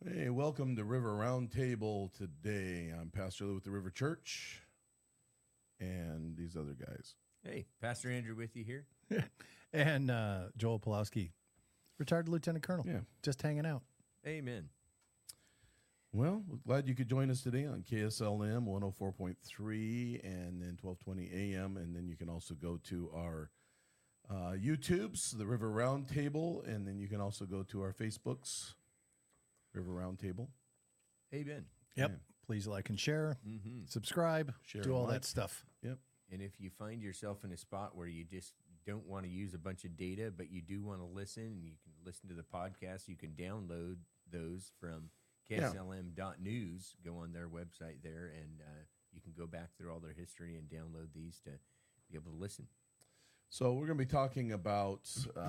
Hey, welcome to River Roundtable today. I'm Pastor Lou with the River Church and these other guys. Hey, Pastor Andrew with you here. And Joel Pulowski, retired lieutenant colonel. Yeah. Just hanging out. Amen. Well, we're glad you could join us today on KSLM 104.3 and then 1220 AM. And then you can also go to our YouTubes, the River Roundtable, and then you can also go to our Facebooks, River Roundtable. Amen. Yep. Yeah. Please like and share, subscribe, Share do and all like. that stuff. Yep. And if you find yourself in a spot where you just don't want to use a bunch of data, but you do want to listen, and you can listen to the podcast, you can download those from KSLM.news. Go on their website there, and you can go back through all their history and download these to be able to listen. So we're going to be talking about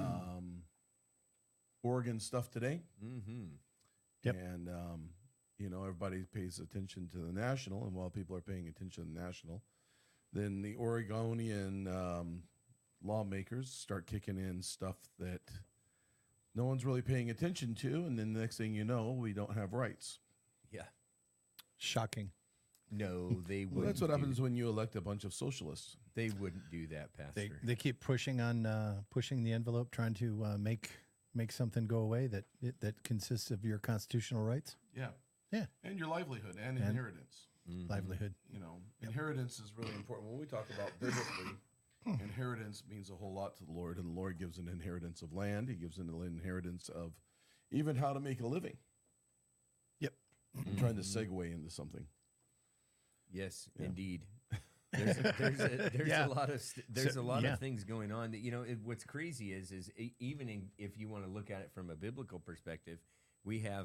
Oregon stuff today. Mm-hmm. Yep. And, everybody pays attention to the national. And while people are paying attention to the national, then the Oregonian lawmakers start kicking in stuff that no one's really paying attention to. And then the next thing you know, we don't have rights. Yeah. Shocking. No, they wouldn't. Well, that's what happens when you elect a bunch of socialists. They wouldn't do that, Pastor. They keep pushing the envelope, trying to make something go away that consists of your constitutional rights. Yeah. Yeah. And your livelihood and inheritance. Livelihood. Inheritance is really important. When we talk about biblically, inheritance means a whole lot to the Lord, and the Lord gives an inheritance of land. He gives an inheritance of even how to make a living. Yep. I'm trying to segue into something. Yes, indeed. There's a lot of Yeah. of things going on that what's crazy is even if you want to look at it from a biblical perspective, we have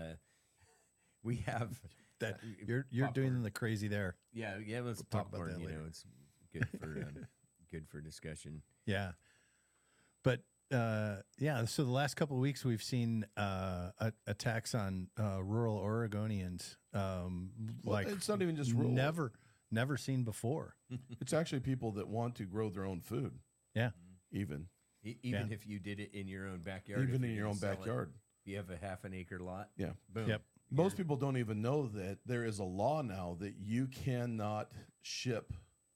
That you're doing the crazy there. let's talk about popcorn. that later. It's good for good for discussion. Yeah. But so the last couple of weeks we've seen attacks on rural Oregonians, like it's not even just rural. never seen before. It's actually people that want to grow their own food, Yeah. even Even if you did it in your own backyard, even if in you're your gonna own sell it, backyard. if you have a half an acre lot. Yeah. Boom. Yep. Most people don't even know that there is a law now that you cannot ship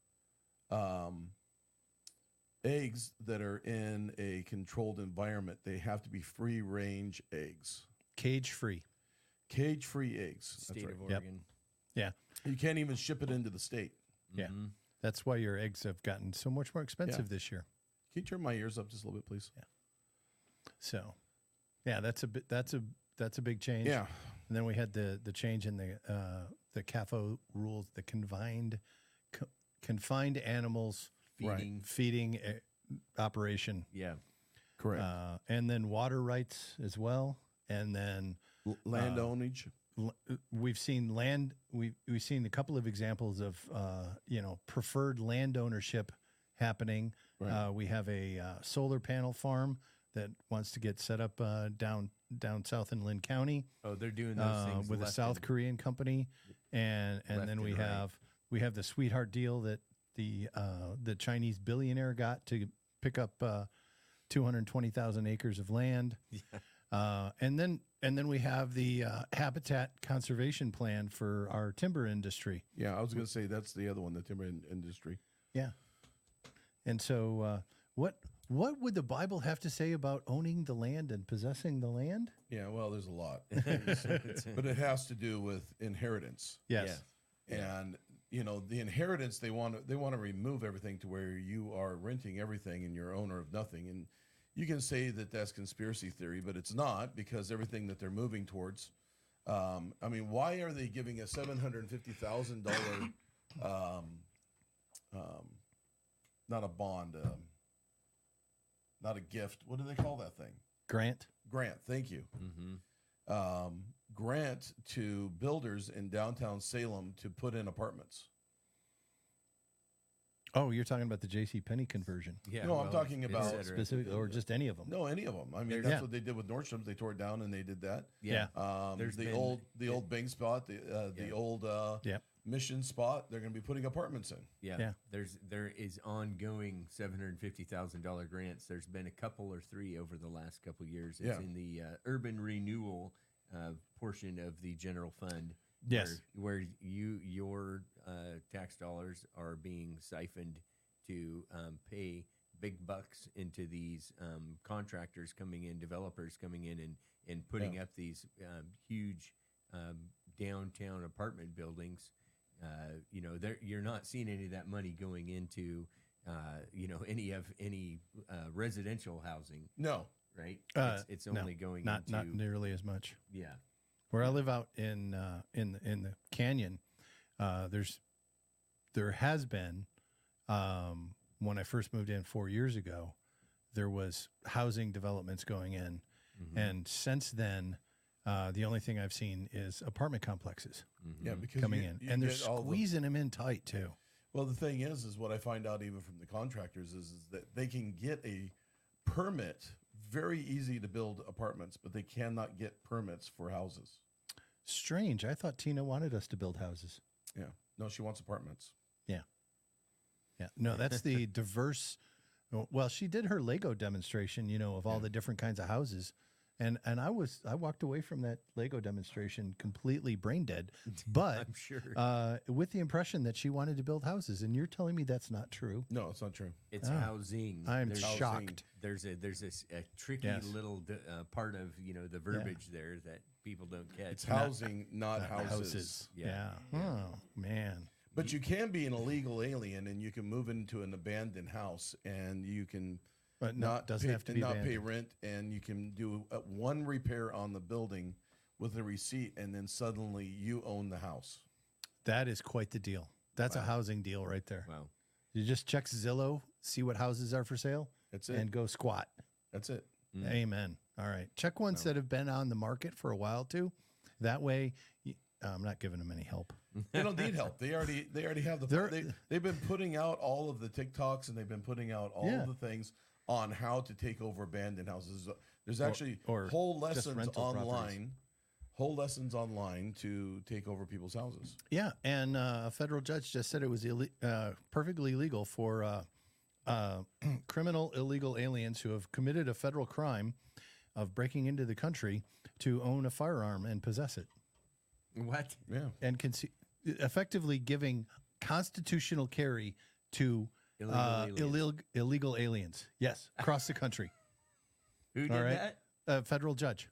eggs that are in a controlled environment. They have to be free range eggs, Cage free. cage free eggs. State That's of right. Yep. Oregon. Yeah. You can't even ship it into the state. Yeah. That's why your eggs have gotten so much more expensive this year. Can you turn my ears up just a little bit, please? So, yeah, that's a big change. Yeah. And then we had the change in the CAFO rules, the confined animals Feeding. feeding operation, Yeah. Correct. and then water rights as well. And then Land ownage. we've seen we've seen a couple of examples of preferred land ownership happening. Right. We have a solar panel farm that wants to get set up down south in Lynn County. Oh, they're doing those things With a left South and- Korean company, and Left then we and right. have the sweetheart deal that the Chinese billionaire got to pick up 220,000 acres of land, and then we have the habitat conservation plan for our timber industry. Yeah, I was going to say that's the other one, the timber industry. Yeah, and so what would the Bible have to say about owning the land and possessing the land? Yeah, well, there's a lot, but it has to do with inheritance. Yes. And the inheritance they want to remove everything to where you are renting everything and you're owner of nothing. And you can say that that's conspiracy theory, but it's not, because everything that they're moving towards. Why are they giving a $750,000 not a bond, not a gift? What do they call that thing? Grant. Grant. Thank you. Grant to builders in downtown Salem to put in apartments. Oh, you're talking about the J.C. Penney conversion. Yeah. No, I'm talking et about cetera. Specifically, or just any of them. No, any of them. I mean, There's- that's Yeah. what they did with Nordstrom's. They tore it down and they did that. Yeah. The been- old bank spot, the Yeah. old Yep. mission spot. They're going to be putting apartments in. Yeah. There is ongoing $750,000 grants. There's been a couple or three over the last couple of years. It's Yeah. in the urban renewal portion of the general fund. Yes. where your tax dollars are being siphoned to pay big bucks into these contractors coming in, developers coming in, and putting up these huge downtown apartment buildings. You're not seeing any of that money going into any residential housing, No. right? It's No, only going not into not nearly as much. yeah. Where I live out in the canyon, there has been when I first moved in 4 years ago, there was housing developments going in, and since then, the only thing I've seen is apartment complexes Yeah, because coming you- in, you and they're get all the- squeezing them in tight too. Well, the thing is what I find out even from the contractors is that they can get a permit, very easy to build apartments, but they cannot get permits for houses. Strange. I thought Tina wanted us to build houses. Yeah. No, she wants apartments. Yeah. No, that's the diverse. Well, she did her Lego demonstration, of all the different kinds of houses. And I walked away from that Lego demonstration completely brain dead, but I'm sure. with the impression that she wanted to build houses. And you're telling me that's not true? No, it's not true. It's housing. I'm There's- shocked. There's a tricky Yes. little part of the verbiage there that people don't catch. It's housing, not houses. Yeah. Yeah. Oh man. But you can be an illegal alien and you can move into an abandoned house and you can But no, not doesn't pay, have to and be not pay abandoned. rent, and you can do one repair on the building with a receipt, and then suddenly you own the house. That is quite the deal. That's a housing deal right there. Wow. You just check Zillow, see what houses are for sale, That's it. and go squat. That's it. Amen. All right. Check ones that have been on the market for a while too. That way, I'm not giving them any help. They don't need help. They already have they've been putting out all of the TikToks and they've been putting out all Yeah. of the things on how to take over abandoned houses. There's actually or whole just lessons rental online. Whole lessons online to take over people's houses. Yeah, and a federal judge just said it was perfectly legal for criminal illegal aliens who have committed a federal crime of breaking into the country to own a firearm and possess it, What? Yeah. and effectively giving constitutional carry to illegal aliens. Yes, across the country. Who did All right. that? A federal judge.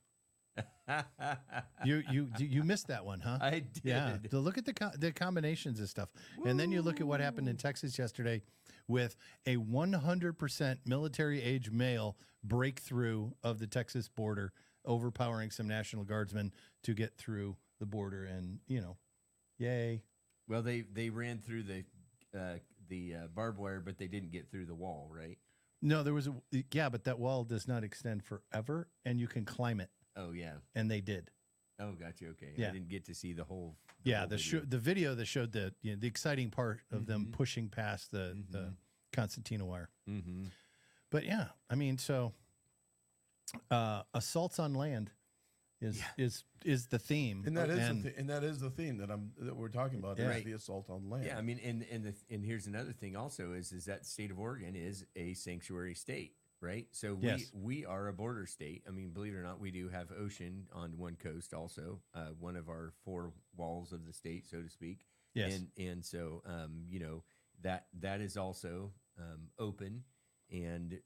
You missed that one, huh? I did. Yeah, to look at the combinations of stuff, and then you look at what happened in Texas yesterday, with a 100% military age male breakthrough of the Texas border, overpowering some National Guardsmen to get through the border, and yay! Well, they ran through the barbed wire, but they didn't get through the wall, right? No, there was but that wall does not extend forever, and you can climb it, Oh yeah. and they did. Oh, gotcha. Okay. Yeah. I didn't get to see the whole. Yeah, video. the video that showed the exciting part of them pushing past the concertina wire. Mm-hmm. But yeah, I mean, so assaults on land is the theme, And that is the theme that we're talking about. Yeah. Is the assault on land. Yeah, I mean, and here's another thing also is that the state of Oregon is a sanctuary state, right? So Yes. we are a border state. I mean, believe it or not, we do have ocean on one coast also, one of our four walls of the state, so to speak. Yes. And so that is also open, and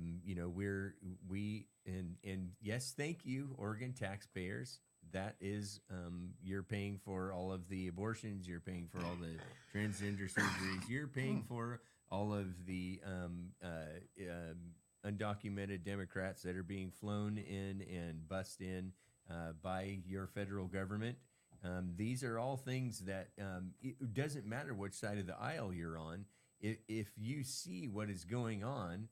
and yes, thank you, Oregon taxpayers. That is, you're paying for all of the abortions, you're paying for all the transgender surgeries, you're paying for all of the undocumented Democrats that are being flown in and bussed in by your federal government. These are all things that it doesn't matter which side of the aisle you're on. If you see what is going on,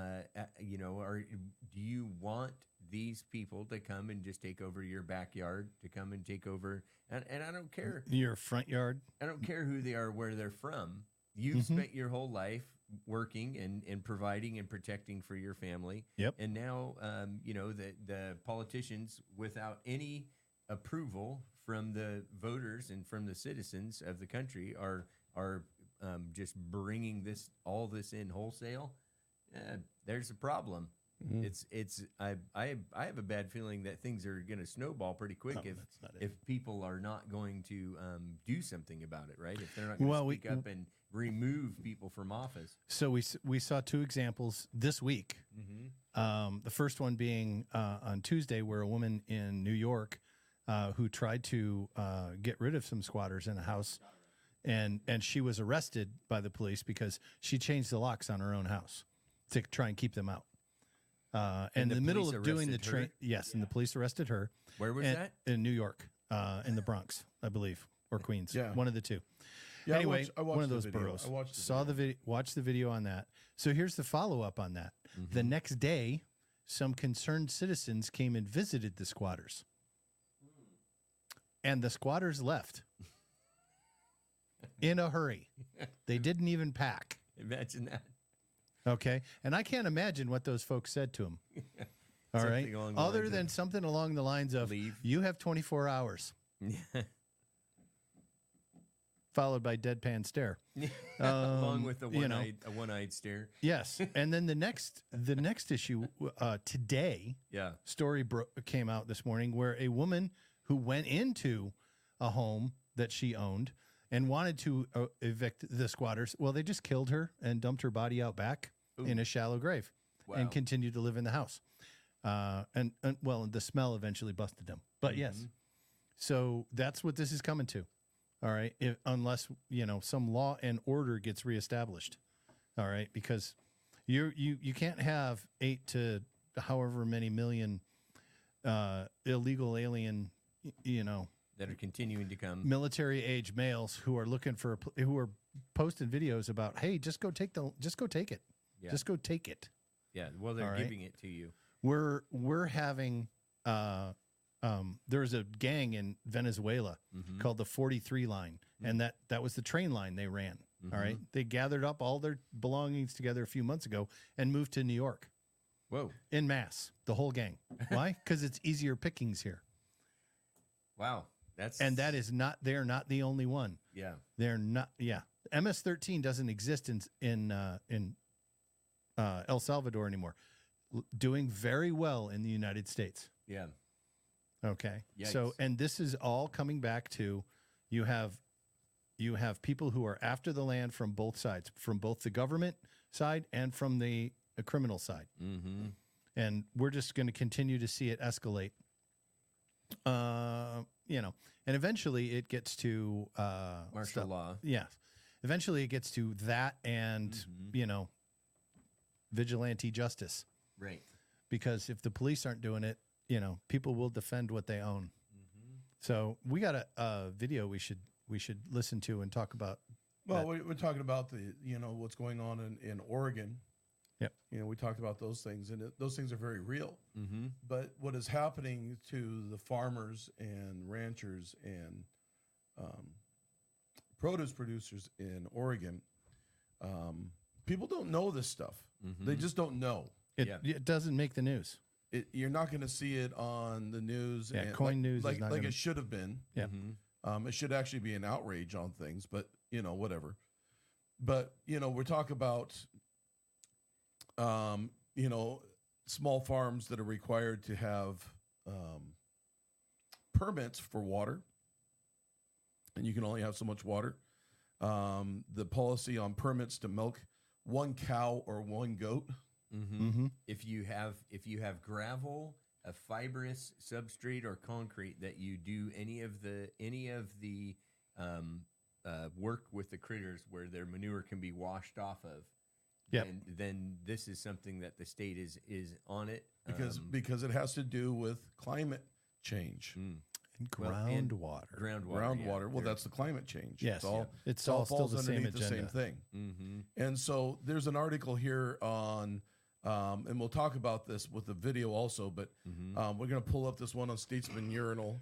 do you want these people to come and just take over your backyard, to come and take over? And I don't care. your front yard. I don't care who they are, where they're from. You've spent your whole life working and providing and protecting for your family. Yep. And now, the politicians, without any approval from the voters and from the citizens of the country, are just bringing all this in wholesale. There's a problem. I have a bad feeling that things are going to snowball pretty quick No, that's not it. if people are not going to do something about it, right? If they're not going to Well, speak up and remove people from office. So we saw two examples this week. The first one being on Tuesday, where a woman in New York who tried to get rid of some squatters in a house, and she was arrested by the police because she changed the locks on her own house to try and keep them out. In the middle of doing the arrested her? train, yes, and the police arrested her. Where was that? In New York, in the Bronx, I believe, or Queens, Yeah. one of the two. Yeah, Anyway, I watched one of the those video. boroughs. I watched the Saw video. the video, watched the video on that. So here's the follow up on that. The next day, some concerned citizens came and visited the squatters, and the squatters left in a hurry. They didn't even pack. Imagine that. Okay, and I can't imagine what those folks said to him. All right, Something along the other lines than of, something along the lines of "Leave." "You have 24 hours," followed by deadpan stare. Along with the you know. one-eyed stare. Yes, and then the next issue today, Yeah. story came out this morning where a woman who went into a home that she owned and wanted to evict the squatters. Well, they just killed her and dumped her body out back in a shallow grave and Wow. continued to live in the house. And the smell eventually busted them. But yes, so that's what this is coming to. All right, unless some law and order gets reestablished. All right, because you can't have 8 to however many million illegal alien That are continuing to come. military age males who are looking for who are posting videos about, hey, just go take it, Yeah. just go take it. Yeah. Well, they're All right. giving it to you. We're having there was a gang in Venezuela called the 43 line, and that was the train line they ran. All right, they gathered up all their belongings together a few months ago and moved to New York Whoa. in mass, the whole gang. Why? Because it's easier pickings here, Wow. That's and that is not. They are not the only one. yeah. They're not. Yeah, MS-13 doesn't exist in El Salvador anymore. Doing very well in the United States. Yeah. Okay. So, Yikes. and this is all coming back to you have people who are after the land from both sides, from both the government side and from the criminal side. Mm-hmm. And we're just going to continue to see it escalate. And eventually it gets to Martial law. Yeah. Eventually it gets to that and, vigilante justice. Right. Because if the police aren't doing it, people will defend what they own. So we got a video we should listen to and talk about. Well, we're talking about what's going on in Oregon. Yep. We talked about those things, and those things are very real. Mm-hmm. But what is happening to the farmers and ranchers and produce producers in Oregon, people don't know this stuff. They just don't know. It doesn't make the news. You're not going to see it on the news. Yeah, and Coin News is like not gonna- it should have been. Yeah. Mm-hmm. It should actually be an outrage on things, but whatever. But we're talking about small farms that are required to have permits for water, and you can only have so much water. The policy on permits to milk one cow or one goat. Mm-hmm. If you have gravel, a fibrous substrate or concrete that you do any of the work with the critters where their manure can be washed off of, Yep. then this is something that the state is on it Because it has to do with climate change. And Well, and groundwater. Groundwater. Well, that's the climate change. Yes. It's it all still falls the same underneath the same agenda. thing. Mm-hmm. And so there's an article here on, and we'll talk about this with the video also, but we're going to pull up this one on Statesman Urinal.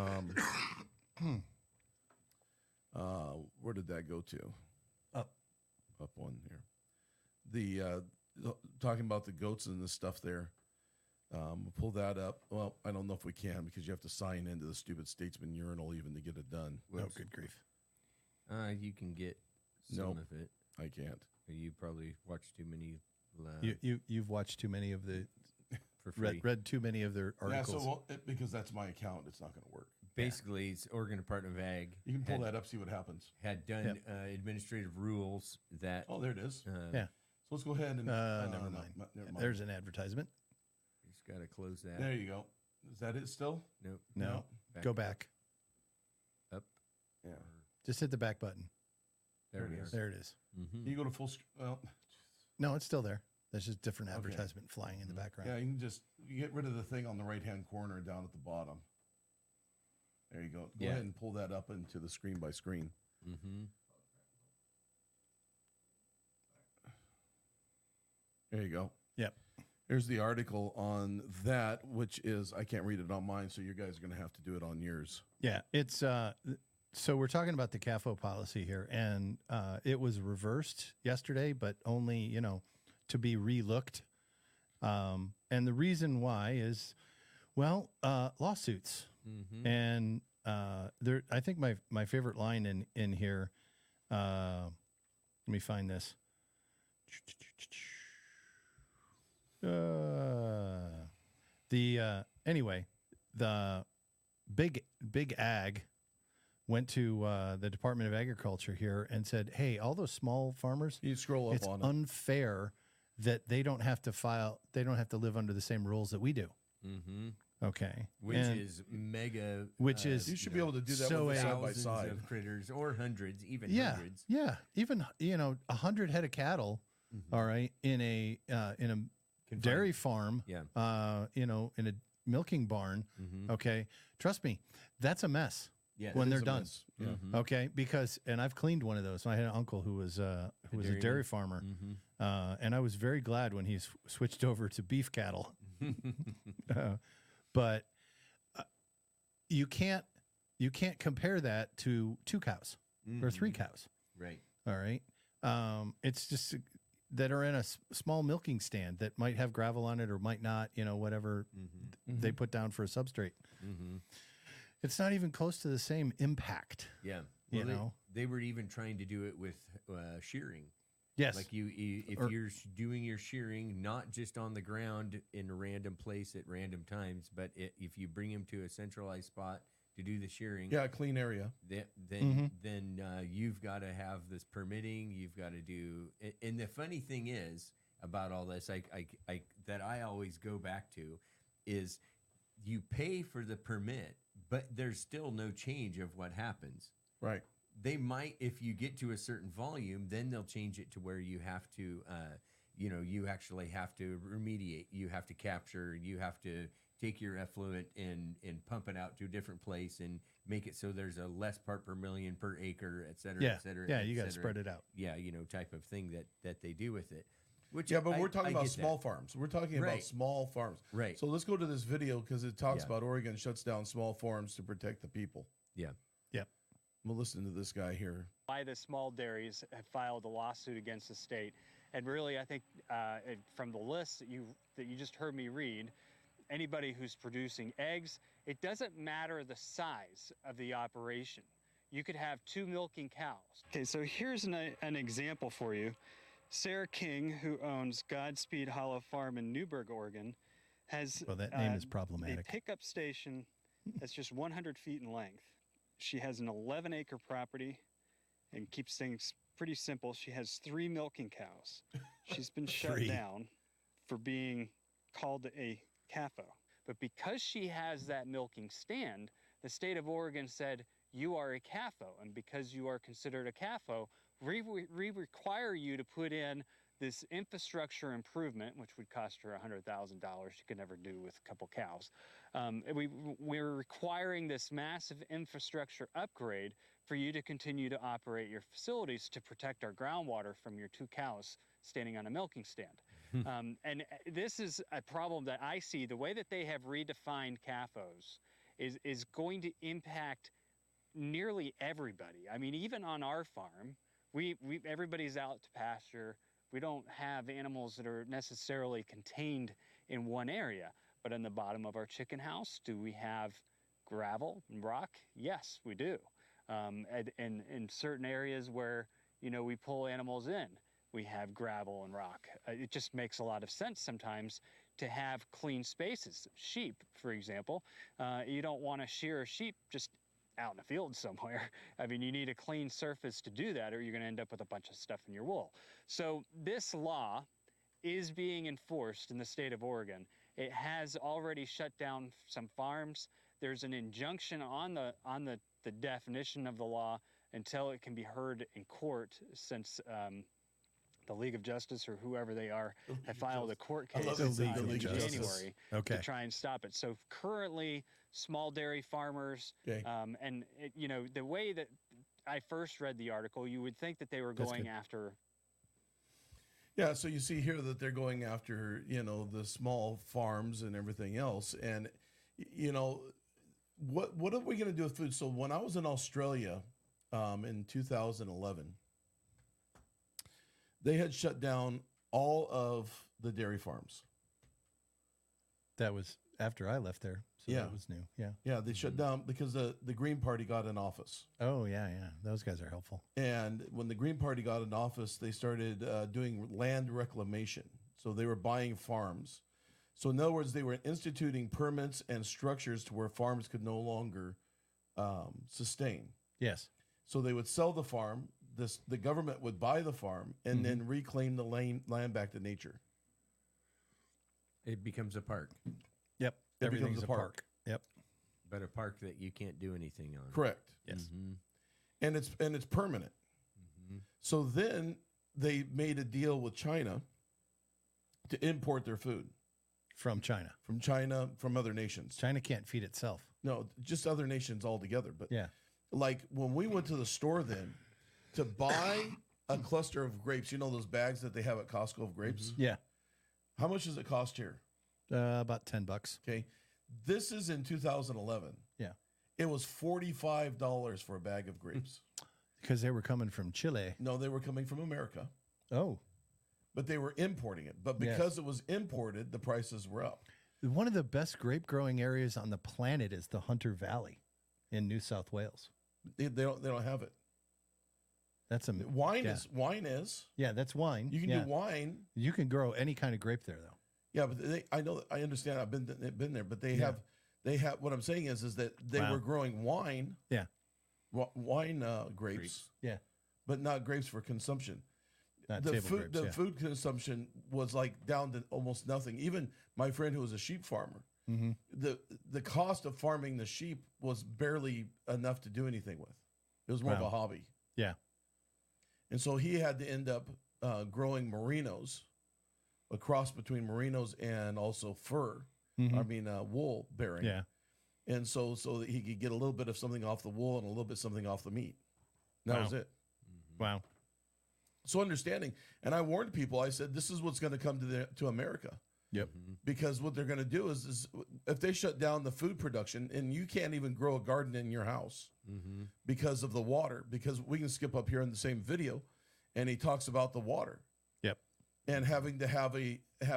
Where did that go to? Up one here. The talking about the goats and the stuff there. We'll pull that up. Well, I don't know if we can because you have to sign into the stupid Statesman Urinal even to get it done. Oh, good grief. You can get some Nope. of it. I can't. You probably watch too many You've watched too many of the for free. read too many of their articles. Yeah, so because that's my account, it's not going to work. Basically, it's Oregon Department of Ag. You can pull that up, see what happens. Had done administrative rules that. Oh, there it is. Yeah. So let's go ahead and never mind. There's an advertisement. Just got to close that. There you go. Is that it still? Nope. No. Go back. Up. Yeah. Just hit the back button. There we are. There it is. Mm-hmm. You go to full screen. Well, no, it's still there. There's just different advertisement flying in the background. yeah, you get rid of the thing on the right-hand corner down at the bottom. There you go. Go ahead and pull that up into the screen by screen. Mm-hmm. There you go. Yep. Here's the article on that, which is, I can't read it on mine, so you guys are going to have to do it on yours. Yeah, it's so we're talking about the CAFO policy here, and it was reversed yesterday, but only to be relooked. And the reason why is, lawsuits, and there. I think my favorite line in here. Let me find this. Anyway, the big ag went to the Department of Agriculture here and said, "Hey, all those small farmers, You scroll up it's on it. unfair that they don't have to live under the same rules that we do." Mm-hmm. Okay, Which is mega. Which is You should be able to do that so with a- side by thousands side. of critters, or hundreds, even yeah, hundreds. yeah, even 100 head of cattle, all right, in a dairy farm, Yeah. in a milking barn. Mm-hmm. Okay, trust me, that's a mess. Yeah. when It they're is a done. mess. Yeah. Mhm. Okay, because I've cleaned one of those. I had an uncle who was a dairy dairyman? farmer, Mhm. and I was very glad when he switched over to beef cattle. But you can't compare that to 2 cows or 3 cows. Right. All right, it's just that are in a small milking stand that might have gravel on it or might not. Whatever they put down for a substrate. Mm-hmm. It's not even close to the same impact. Yeah. You Well, know? they were even trying to do it with shearing. Yes. Like if you're doing your shearing not just on the ground in a random place at random times, but if you bring them to a centralized spot to do the shearing, Yeah, a clean area. then you've got to have this permitting. You've got to do. And the funny thing is about all this, that I always go back to, is you pay for the permit, but there's still no change of what happens. Right. They might, if you get to a certain volume, then they'll change it to where you have to, you actually have to remediate. You have to capture. You have to take your effluent and pump it out to a different place and make it so there's a less part per million per acre, et cetera, yeah. et cetera. Yeah, et you got to cetera. spread it out. Yeah, type of thing that they do with it. Which Yeah, but we're talking I about get small that. farms. We're talking about Right. small farms. Right. So let's go to this video because it talks Yeah. about Oregon shuts down small farms to protect the people. Yeah. Yep. We'll listen to this guy here. Why the small dairies have filed a lawsuit against the state. And really, I think from the list that you just heard me read, anybody who's producing eggs, it doesn't matter the size of the operation. You could have 2 milking cows. Okay, so here's an example for you. Sarah King, who owns Godspeed Hollow Farm in Newberg, Oregon, has Well, that name is a problematic. pickup station that's just 100 feet in length. She has an 11-acre property and keeps things pretty simple. She has 3 milking cows. She's been shut 3. down for being called a CAFO. But because she has that milking stand, the state of Oregon said, you are a CAFO. And because you are considered a CAFO, we require you to put in this infrastructure improvement, which would cost her $100,000 she could never do with a couple cows. We're requiring this massive infrastructure upgrade for you to continue to operate your facilities to protect our groundwater from your 2 cows standing on a milking stand. And this is a problem that I see. The way that they have redefined CAFOs is going to impact nearly everybody. I mean, even on our farm, everybody's out to pasture. We don't have animals that are necessarily contained in one area. But in the bottom of our chicken house, do we have gravel and rock? Yes, we do. And in certain areas where, we pull animals in, we have gravel and rock. It just makes a lot of sense sometimes to have clean spaces. Sheep, for example, you don't want to shear a sheep just out in a field somewhere. I mean, you need a clean surface to do that, or you're going to end up with a bunch of stuff in your wool. So this law is being enforced in the state of Oregon. It has already shut down some farms. There's an injunction on the definition of the law until it can be heard in court, since the League of Justice, or whoever they are, have filed a court I case love the it, League in of Justice. January Okay. to try and stop it. So currently, small dairy farmers, Okay. and you know, the way that I first read the article, you would think that they were That's going good. after. Yeah, so you see here that they're going after, you know, the small farms and everything else. And, you know, what are we going to do with food? So when I was in Australia in 2011, they had shut down all of the dairy farms. That was after I left there. So Yeah. that was new. Yeah. Yeah, they shut down because the Green Party got in office. Oh, yeah, yeah. Those guys are helpful. And when the Green Party got in office, they started doing land reclamation. So they were buying farms. So in other words, they were instituting permits and structures to where farms could no longer sustain. Yes. So they would sell the farm. The government would buy the farm and then reclaim the land back to nature. It becomes a park, Yep. It becomes Everything's a a park. park. Yep. but a park that you can't do anything on. Correct. Yes. Mhm. And it's permanent. So then they made a deal with China to import their food From China. from China, from other nations. China can't feed itself. No, just other nations altogether. But Yeah. like when we went to the store then to buy a cluster of grapes, you know those bags that they have at Costco of grapes? Yeah. How much does it cost here? About $10. Okay. This is in 2011. Yeah. It was $45 for a bag of grapes. Because they were coming from Chile. No, they were coming from America, Oh. but they were importing it. But Yes. because it was imported, the prices were up. One of the best grape growing areas on the planet is the Hunter Valley in New South Wales. They don't have it. That's a Wine yeah. is. Yeah, that's wine. You can Yeah. do wine. You can grow any kind of grape there, though. Yeah, but I understand. I've been there, but they Yeah. have. What I'm saying is that they Wow. were growing wine. Yeah. Wine grapes, Yeah. but not grapes for consumption. Not The table food, grapes. the yeah. food consumption was like down to almost nothing. Even my friend who was a sheep farmer, Mhm. the cost of farming the sheep was barely enough to do anything with. It was more of Wow. a hobby. Yeah. And so he had to end up growing merinos, a cross between merinos and also fur. Mhm. I mean, wool bearing. Yeah. And so that he could get a little bit of something off the wool and a little bit something off the meat. That Wow. was it. Wow. So understanding, and I warned people. I said, "This is what's going to come to America." Yep. Because what they're going to do is if they shut down the food production, and you can't even grow a garden in your house because of the water. Because we can skip up here in the same video, and he talks about the water. Yep. And having to have a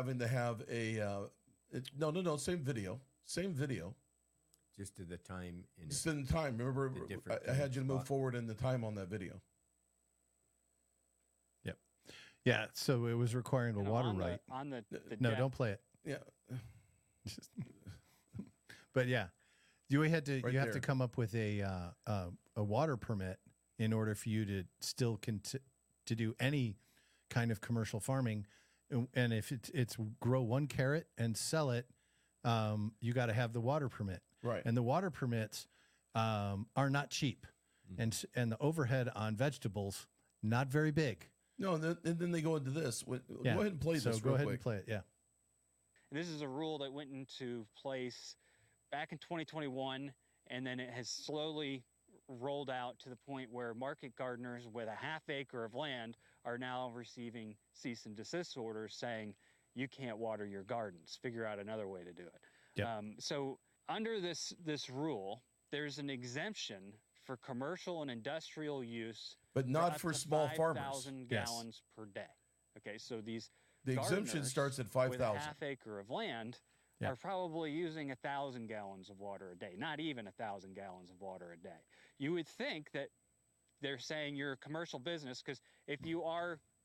same video. Just to the time in Just in time. Remember, The different I had you to move spot. forward in the time on that video. Yep. Yeah. So it was requiring a You know, water on right. the No, depth- don't play it. Yeah. But yeah, you had to. Right you have to there. come up with a water permit in order for you to still to do any kind of commercial farming. And if it's grow one carrot and sell it, you got to have the water permit. Right. And the water permits are not cheap, and the overhead on vegetables not very big. No, and then they go into this. Go Yeah. ahead and play So this go real ahead quick. and play it. Yeah. And this is a rule that went into place back in 2021, and then it has slowly rolled out to the point where market gardeners with a half acre of land are now receiving cease and desist orders saying, you can't water your gardens. Figure out another way to do it. Yep. So under this rule, there's an exemption for commercial and industrial use, But not up for to small farmers. 5,000 Yes. gallons per day. Okay, so these The exemption gardeners starts at with a 5,000. half acre of land Yeah. are probably using 1,000 gallons of water a day, not even 1,000 gallons of water a day. You would think that they're saying you're a commercial business because if you are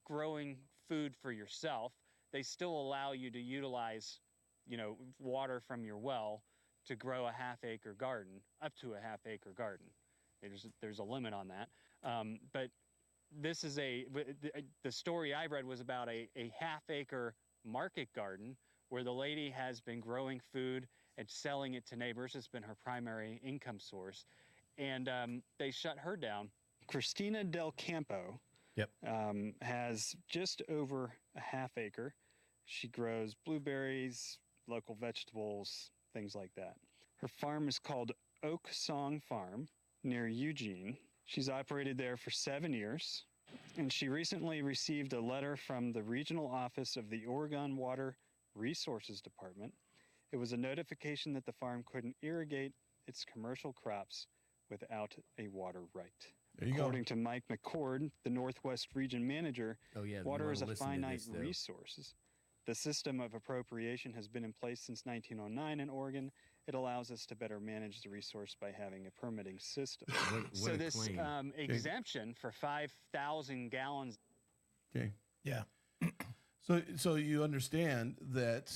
growing food for yourself, they still allow you to utilize, water from your well to grow a half-acre garden, up to a half-acre garden. There's a limit on that. But this is the story I read was about a half-acre market garden where the lady has been growing food and selling it to neighbors. It's been her primary income source. And they shut her down. Christina Del Campo has just over a half acre. She grows blueberries, local vegetables, things like that. Her farm is called Oak Song Farm near Eugene. She's operated there for 7 years, and she recently received a letter from the regional office of the Oregon Water Resources Department. It was a notification that the farm couldn't irrigate its commercial crops without a water right. According to Mike McCord, the Northwest Region Manager, water is a finite resource. The system of appropriation has been in place since 1909 in Oregon. It allows us to better manage the resource by having a permitting system. So this exemption for 5,000 gallons. Okay. Yeah. So you understand that,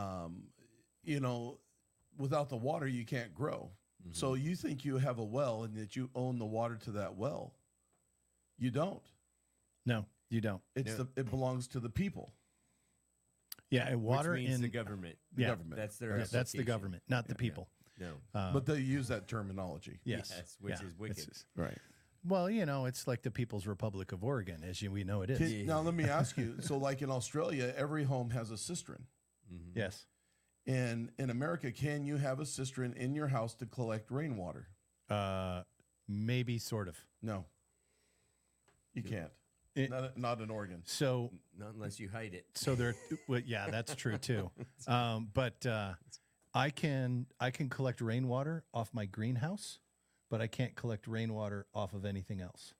without the water, you can't grow. Mm-hmm. So you think you have a well and that you own the water to that well. You don't. No, you don't. It belongs to the people. Yeah, water which means in the government. The government. That's the government, not the people. No. But they use that terminology. Yes. Which is wicked. Right. Well, it's like the People's Republic of Oregon, as we know it is. Now, let me ask you. So, like in Australia, every home has a cistern. Mm-hmm. Yes. And in America, can you have a cistern in your house to collect rainwater? Maybe, sort of. No. You can't. Not in Oregon. So not unless you hide it. So that's true too. But I can collect rainwater off my greenhouse, but I can't collect rainwater off of anything else.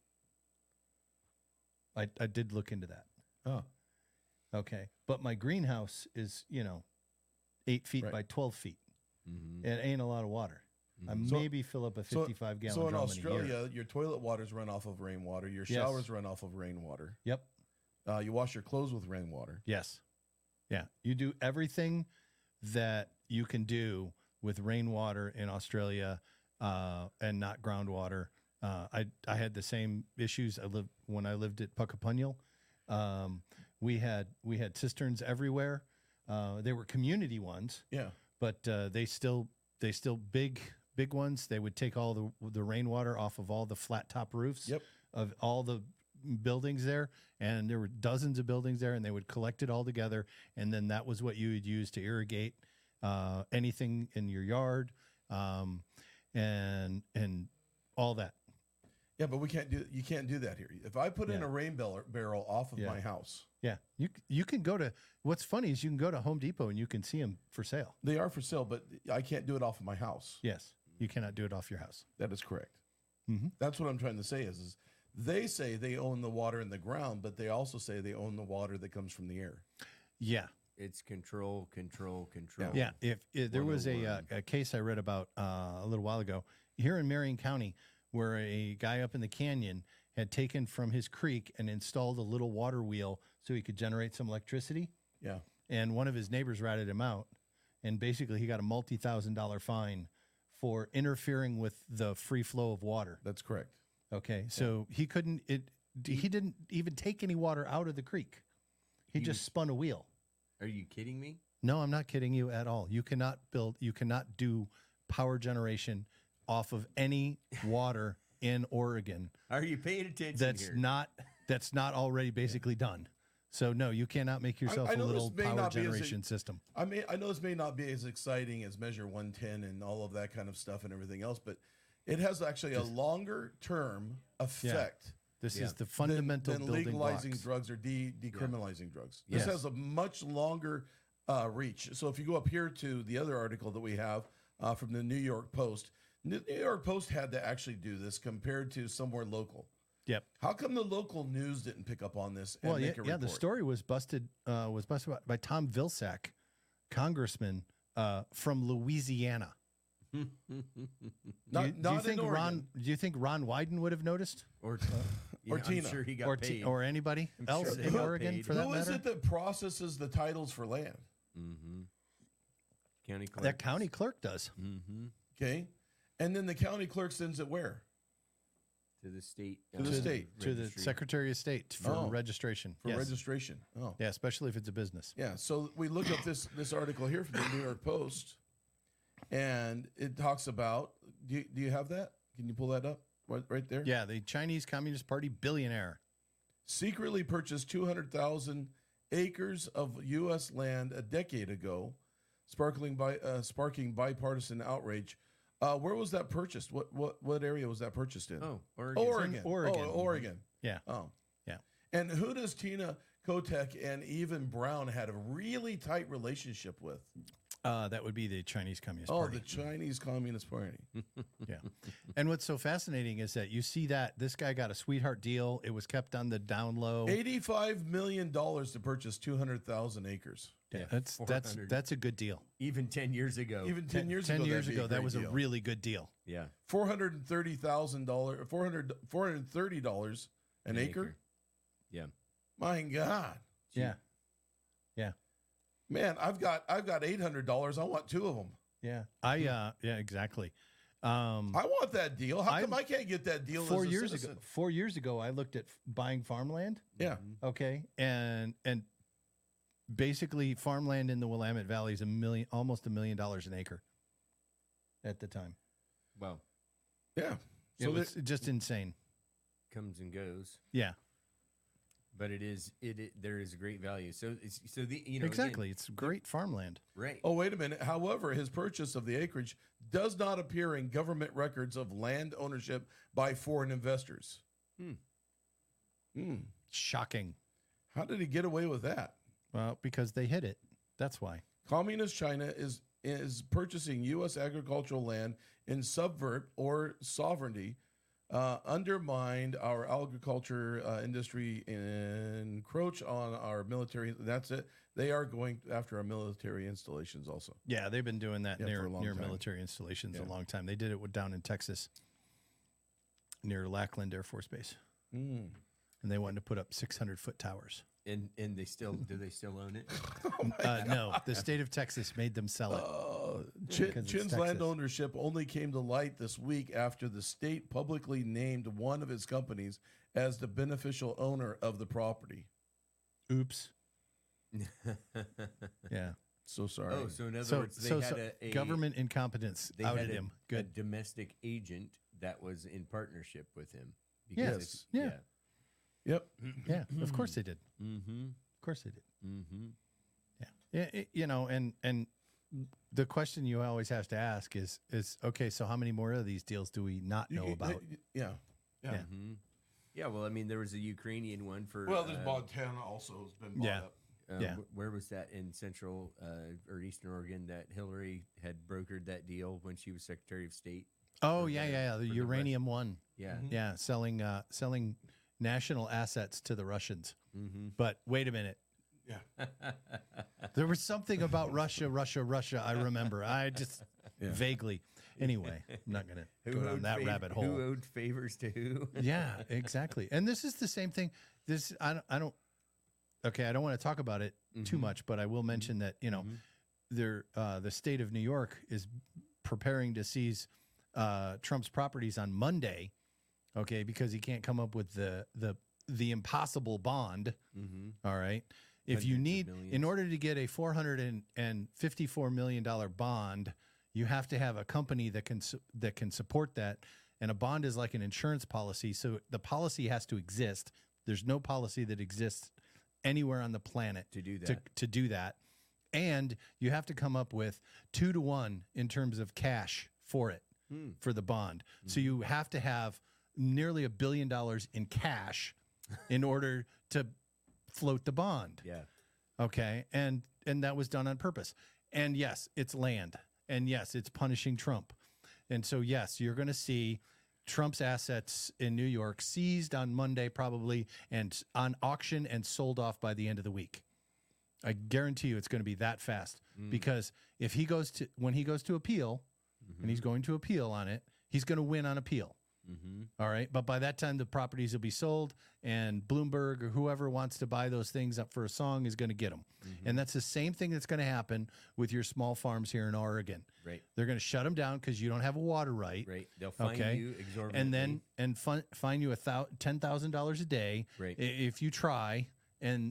I did look into that. Oh. Okay. But my greenhouse is, 8 feet by 12 feet. Mm-hmm. It ain't a lot of water. Mm-hmm. I maybe fill up a 55 gallon So in drum Australia, in a year. your toilet waters run off of rainwater. Your showers run off of rainwater. Yep. You wash your clothes with rainwater. Yes. Yeah. You do everything that you can do with rainwater in Australia and not groundwater. I had the same issues. When I lived at Puckapunyal. We had cisterns everywhere. They were community ones. Yeah. But they still big ones. They would take all the rainwater off of all the flat top roofs of all the buildings there, and there were dozens of buildings there, and they would collect it all together, and then that was what you would use to irrigate anything in your yard, and all that. Yeah, but you can't do that here. If I put in a rain barrel off of my house. Yeah, you can go to. What's funny is you can go to Home Depot and you can see them for sale. They are for sale, but I can't do it off of my house. Yes, you cannot do it off your house. That is correct. Mm-hmm. That's what I'm trying to say is they say they own the water in the ground, but they also say they own the water that comes from the air. Yeah. It's control. Yeah. If there was a case I read about a little while ago here in Marion County where a guy up in the canyon had taken from his creek and installed a little water wheel so he could generate some electricity. Yeah. And one of his neighbors ratted him out. And basically he got a multi-$1,000 fine for interfering with the free flow of water. That's correct. Okay. So he didn't even take any water out of the creek. He just spun a wheel. Are you kidding me? No, I'm not kidding you at all. You cannot do power generation off of any water in Oregon. Are you paying attention That's not already basically done. So no, you cannot make yourself a little power generation system. I know this may not be as exciting as Measure 110 and all of that kind of stuff and everything else, but it has actually a longer term effect. Yeah. This is the fundamental than building legalizing blocks. drugs or decriminalizing drugs. Yes. This has a much longer reach. So if you go up here to the other article that we have from the New York Post, New York Post had to actually do this compared to somewhere local. Yep. How come the local news didn't pick up on this and make a report? The story was busted by Tom Vilsack, congressman from Louisiana. Not, do you not think in Oregon. Do you think Ron Wyden would have noticed, Or Or I'm Tina. sure he got paid. or anybody I'm else sure they in got Oregon paid. for that Who is matter? it that processes the titles for land? Mm-hmm. County clerk. That county clerk does. Mm-hmm. Okay, and then the county clerk sends it where? To the state. To the state. To the registry. Secretary of State for Oh. registration. For Yes. registration. Oh, Yeah, especially if it's a business. yeah. So we look up this article here from the New York Post, and it talks about. Do you have that? Can you pull that up right there? Yeah, the Chinese Communist Party billionaire. Secretly purchased 200,000 acres of U.S. land a decade ago, sparking bipartisan outrage. Where was that purchased? What area was that purchased in? Oh, Oregon. Oregon. Oregon. Oh, Oregon. Yeah. Oh, Yeah. And who does Tina Kotek and Even Brown had a really tight relationship with? That would be the Chinese Communist Oh, Party. the Chinese Communist Party. Yeah. And what's so fascinating is that you see that this guy got a sweetheart deal. It was kept on the down low. $85 million to purchase 200,000 acres. Yeah, Yeah, that's 400. a good deal. Even 10 years ago. Even 10 years 10 ago, years that'd be ago, that great was a deal. really good deal. Yeah. $430,000, $430 an acre. Yeah. My God, Yeah. Yeah. man, I've got $800. I want two of them. Yeah. Yeah, exactly. I want that deal. How come I- I can't get that deal? 4 as a years citizen? ago, 4 years ago, I looked at buying farmland. Yeah. Okay. And basically farmland in the Willamette Valley is almost $1 million an acre at the time. Well, Yeah. It So was just insane. comes and goes. Yeah, But there is great value. So the again, exactly. It's great farmland. right. oh, wait a minute. However, his purchase of the acreage does not appear in government records of land ownership by foreign investors. Shocking. How did he get away with that? Well, because they hid it. That's why. Communist China is purchasing U.S. agricultural land in subvert or sovereignty, undermined our agriculture industry, and encroach on our military. That's it. They are going after our military installations also. Yeah, they've been doing that Yeah, for a long near time. military installations Yeah. a long time. They did it down in Texas, near Lackland Air Force Base, and they wanted to put up 600-foot towers. And do they still own it? No, the state of Texas made them sell it. Because it's Chin's Texas. land ownership only came to light this week after the state publicly named one of its companies as the beneficial owner of the property. Oops. Yeah. So sorry. Oh, so in other So, words, they had a government incompetence they outed had him. a Good. domestic agent that was in partnership with him. Yes. it's- Yeah. Yep. Yeah, of course they did. Mm-hmm. Of course they did. Mm-hmm. Yeah. And the question you always have to ask is okay, so how many more of these deals do we not know about? Yeah. Yeah. Mm-hmm. Yeah. Well, I mean, there was a Ukrainian one for. Well, there's Montana also has been bought Yeah. up. Yeah. Where was that in Central or Eastern Oregon that Hillary had brokered that deal when she was Secretary of State? Oh, For yeah. the- The for the uranium one. Yeah. Yeah, selling national assets to the Russians. Mm-hmm. But wait a minute. Yeah. There was something about Russia, I remember. I just Yeah. vaguely. Anyway, I'm not going to go down that rabbit hole. Who owed favors to who? Yeah, exactly. And this is the same thing. I don't want to talk about it too much, but I will mention that, the state of New York is preparing to seize Trump's properties on Monday, okay, because he can't come up with the impossible bond. All right. If you Hundreds of need, millions. in order to get a $454 million bond, you have to have a company that can support that. And a bond is like an insurance policy. So the policy has to exist. There's no policy that exists anywhere on the planet To do that. to do that. And you have to come up with 2-to-1 in terms of cash for it, for the bond. So you have to have nearly $1 billion in cash in order to float the bond. Yeah. Okay. And that was done on purpose. And yes, it's land. And yes, it's punishing Trump. And so, yes, you're going to see Trump's assets in New York seized on Monday, probably, and on auction and sold off by the end of the week. I guarantee you it's going to be that fast because when he goes to appeal, and he's going to appeal on it, he's going to win on appeal. All right. But by that time, the properties will be sold, and Bloomberg or whoever wants to buy those things up for a song is going to get them. And that's the same thing that's going to happen with your small farms here in Oregon. Right. They're going to shut them down because you don't have a water right. Right. They'll fine you exorbitantly. And then fine you $10,000 a day if you try. And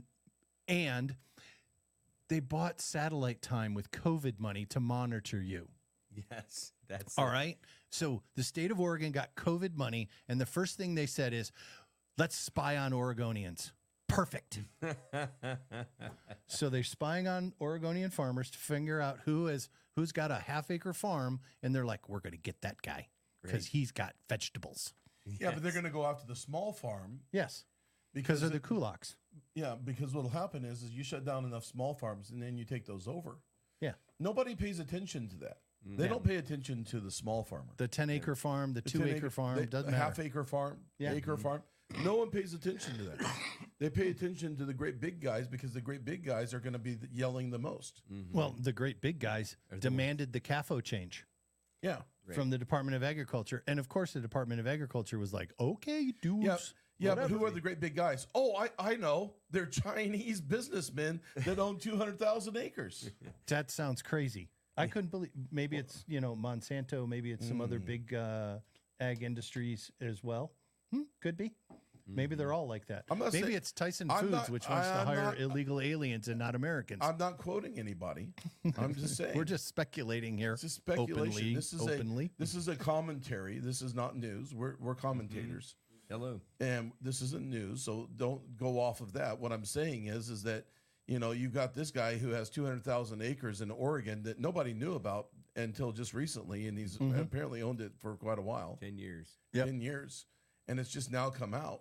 they bought satellite time with COVID money to monitor you. Yes, that's all right. So the state of Oregon got COVID money, and the first thing they said is, let's spy on Oregonians. Perfect. So they're spying on Oregonian farmers to figure out who's got a half-acre farm, and they're like, we're going to get that guy because he's got vegetables. Yeah, but they're going to go after the small farm. Yes, because of the kulaks. Yeah, because what'll happen is you shut down enough small farms, and then you take those over. Yeah. Nobody pays attention to that. They don't pay attention to the small farmer. The 10-acre farm, the 2-acre farm, doesn't matter. Half-acre farm, acre farm. No one pays attention to that. They pay attention to the great big guys because the great big guys are going to be yelling the most. Well, the great big guys demanded the CAFO change. Yeah. From the Department of Agriculture. And, of course, the Department of Agriculture was like, okay, dudes. Yeah, but who are the great big guys? Oh, I know. They're Chinese businessmen that own 200,000 acres. That sounds crazy. I couldn't believe. Maybe it's Monsanto. Maybe it's some other big ag industries as well. Could be. Maybe they're all like that. Maybe it's Tyson Foods, which wants to hire illegal aliens and not Americans. I'm not quoting anybody. I'm just saying. We're just speculating here. It's just speculation. Openly. This is a commentary. This is not news. We're commentators. Hello. And this isn't news, so don't go off of that. What I'm saying is that you've got this guy who has 200,000 acres in Oregon that nobody knew about until just recently, and he's apparently owned it for quite a while. 10 years. 10 years. And it's just now come out.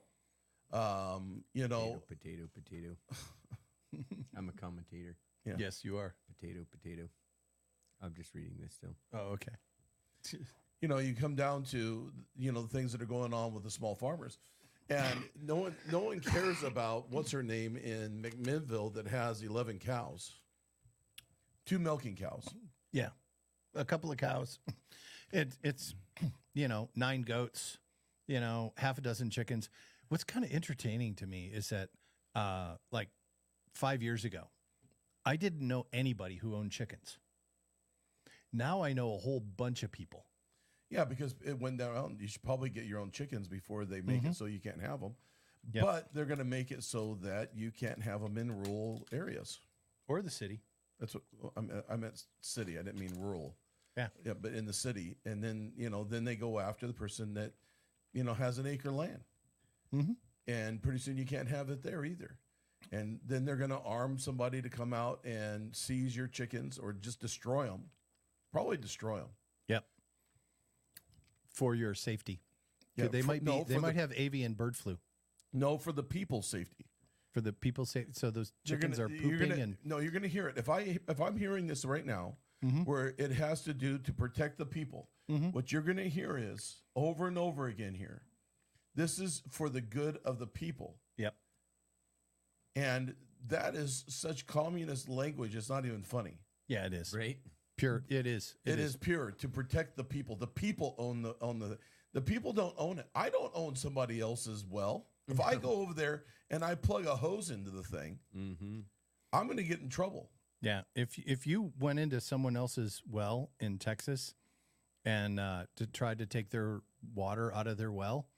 Potato. I'm a commentator. Yeah. Yes, you are. Potato. I'm just reading this still. Oh, okay. You come down to, the things that are going on with the small farmers. And no one cares about what's her name in McMinnville that has 11 cows, 2 milking cows. Yeah, a couple of cows. It's 9 goats, half a dozen chickens. What's kind of entertaining to me is that like 5 years ago, I didn't know anybody who owned chickens. Now I know a whole bunch of people. Yeah, because it went down. You should probably get your own chickens before they make it so you can't have them. Yep. But they're going to make it so that you can't have them in rural areas. Or the city. That's what I meant city. I didn't mean rural. Yeah. Yeah, but in the city. And then, then they go after the person that, has an acre land. And pretty soon you can't have it there either. And then they're going to arm somebody to come out and seize your chickens or just destroy them. Probably destroy them. Yep. For your safety. Yeah, they might have avian bird flu. No, for the people's safety. For the people's safety. So those chickens are pooping No, you're going to hear it. If I'm hearing this right now, where it has to do to protect the people, what you're going to hear is over and over again here. This is for the good of the people. Yep. And that is such communist language. It's not even funny. Yeah, it is. Right? Pure. It is. It is pure to protect the people. The people own the people don't own it. I don't own somebody else's well. If I go over there and I plug a hose into the thing, I'm going to get in trouble. Yeah. If you went into someone else's well in Texas and to try to take their water out of their well,